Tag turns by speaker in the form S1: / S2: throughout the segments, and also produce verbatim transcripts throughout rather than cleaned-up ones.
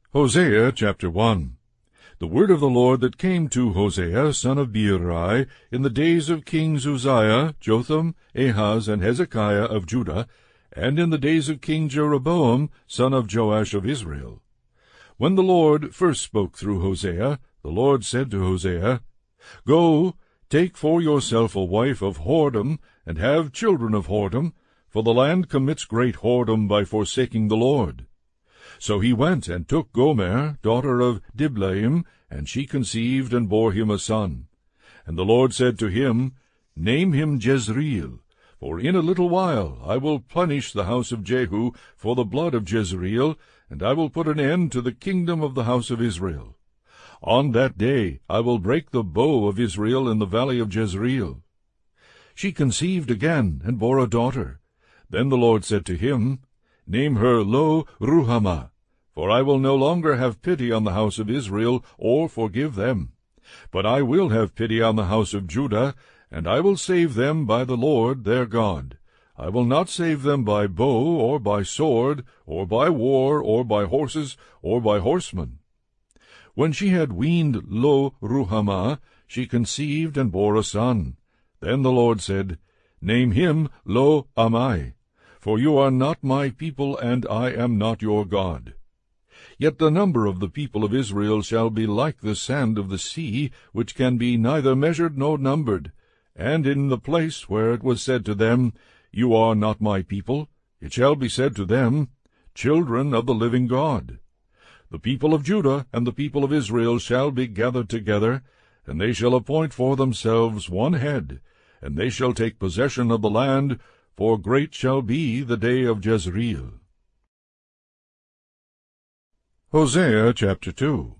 S1: Hosea chapter one. The word of the Lord that came to Hosea, son of Beeri, in the days of kings Uzziah, Jotham, Ahaz, and Hezekiah of Judah, and in the days of king Jeroboam, son of Joash of Israel. When the Lord first spoke through Hosea, the Lord said to Hosea, Go, take for yourself a wife of whoredom, and have children of whoredom, for the land commits great whoredom by forsaking the Lord. So he went and took Gomer, daughter of Diblaim, and she conceived and bore him a son. And the Lord said to him, Name him Jezreel, for in a little while I will punish the house of Jehu for the blood of Jezreel, and I will put an end to the kingdom of the house of Israel. On that day I will break the bow of Israel in the valley of Jezreel. She conceived again, and bore a daughter. Then the Lord said to him, Name her Lo-ruhamah, for I will no longer have pity on the house of Israel, or forgive them. But I will have pity on the house of Judah, and I will save them by the Lord their God. I will not save them by bow, or by sword, or by war, or by horses, or by horsemen. When she had weaned Lo-ruhamah, she conceived and bore a son. Then the Lord said, Name him Lo-ammi, for you are not my people, and I am not your God. Yet the number of the people of Israel shall be like the sand of the sea, which can be neither measured nor numbered. And in the place where it was said to them, You are not my people, it shall be said to them, Children of the living God. The people of Judah and the people of Israel shall be gathered together, and they shall appoint for themselves one head, and they shall take possession of the land, for great shall be the day of Jezreel. Hosea chapter two.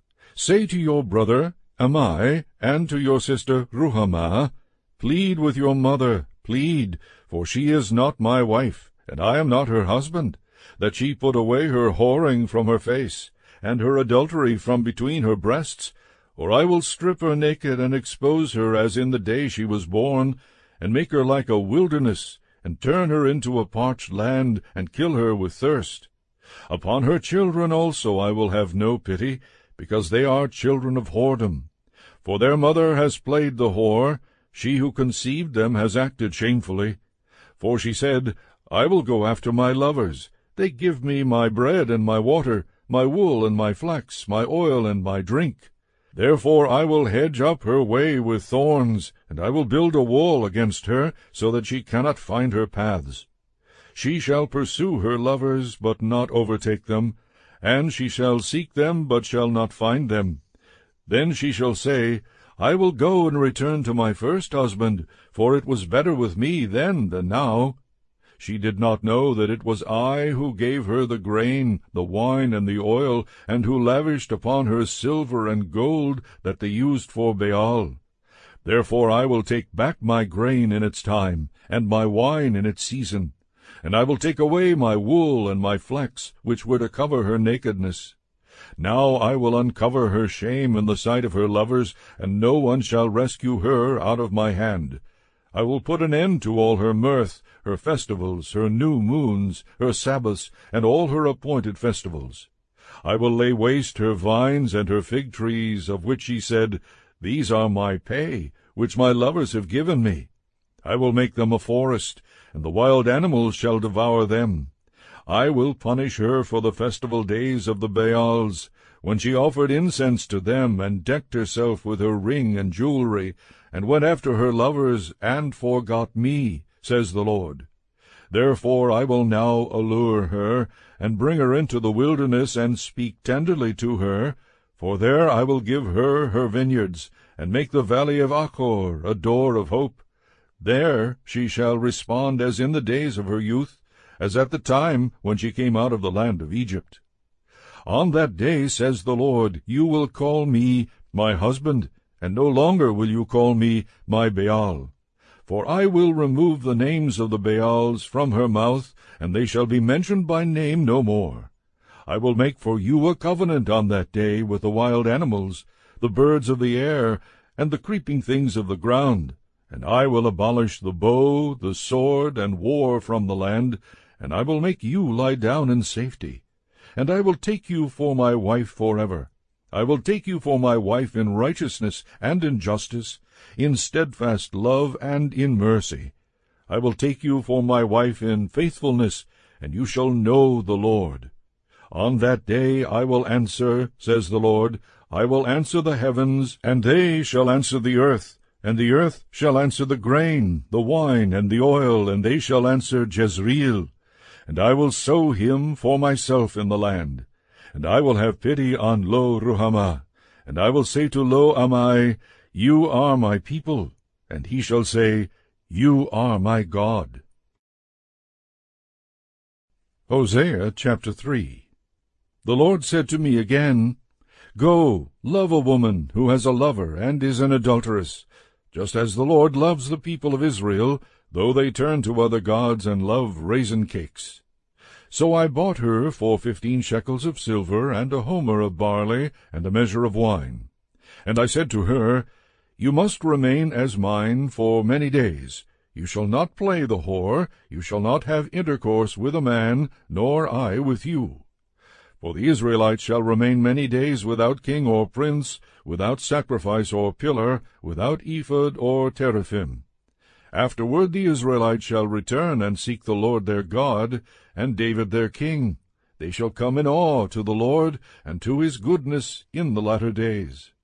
S1: Say to your brother Ammi, and to your sister Ruhamah, Plead with your mother, plead, for she is not my wife, and I am not her husband, that she put away her whoring from her face, and her adultery from between her breasts, or I will strip her naked, and expose her as in the day she was born, and make her like a wilderness, and turn her into a parched land, and kill her with thirst. Upon her children also I will have no pity, because they are children of whoredom. For their mother has played the whore, she who conceived them has acted shamefully. For she said, I will go after my lovers. They give me my bread and my water, my wool and my flax, my oil and my drink. Therefore I will hedge up her way with thorns, and I will build a wall against her, so that she cannot find her paths. She shall pursue her lovers, but not overtake them, and she shall seek them, but shall not find them. Then she shall say, I will go and return to my first husband, for it was better with me then than now. She did not know that it was I who gave her the grain, the wine, and the oil, and who lavished upon her silver and gold that they used for Baal. Therefore I will take back my grain in its time, and my wine in its season. And I will take away my wool and my flax, which were to cover her nakedness. Now I will uncover her shame in the sight of her lovers, and no one shall rescue her out of my hand. I will put an end to all her mirth, her festivals, her new moons, her Sabbaths, and all her appointed festivals. I will lay waste her vines and her fig trees, of which she said, These are my pay, which my lovers have given me. I will make them a forest, and the wild animals shall devour them. I will punish her for the festival days of the Baals, when she offered incense to them, and decked herself with her ring and jewelry, and went after her lovers, and forgot me, says the Lord. Therefore I will now allure her, and bring her into the wilderness, and speak tenderly to her, for there I will give her her vineyards, and make the valley of Achor a door of hope. There she shall respond as in the days of her youth, as at the time when she came out of the land of Egypt. On that day, says the Lord, you will call me my husband, and no longer will you call me my Baal. For I will remove the names of the Baals from her mouth, and they shall be mentioned by name no more. I will make for you a covenant on that day with the wild animals, the birds of the air, and the creeping things of the ground. And I will abolish the bow, the sword, and war from the land, and I will make you lie down in safety. and I will take you for my wife forever. I will take you for my wife in righteousness and in justice, in steadfast love and in mercy. I will take you for my wife in faithfulness, and you shall know the Lord. On that day I will answer, says the Lord, I will answer the heavens, and they shall answer the earth, and the earth shall answer the grain, the wine, and the oil, and they shall answer Jezreel. And I will sow him for myself in the land. And I will have pity on Lo-ruhamah, and I will say to Lo-ammi, You are my people, and he shall say, You are my God. Hosea chapter three. The Lord said to me again, Go, love a woman who has a lover and is an adulteress, just as the Lord loves the people of Israel, though they turn to other gods and love raisin cakes. So I bought her for fifteen shekels of silver, and a homer of barley, and a measure of wine. And I said to her, You must remain as mine for many days. You shall not play the whore, you shall not have intercourse with a man, nor I with you. For the Israelites shall remain many days without king or prince, without sacrifice or pillar, without ephod or teraphim. Afterward the Israelites shall return and seek the Lord their God, and David their king. They shall come in awe to the Lord, and to his goodness in the latter days.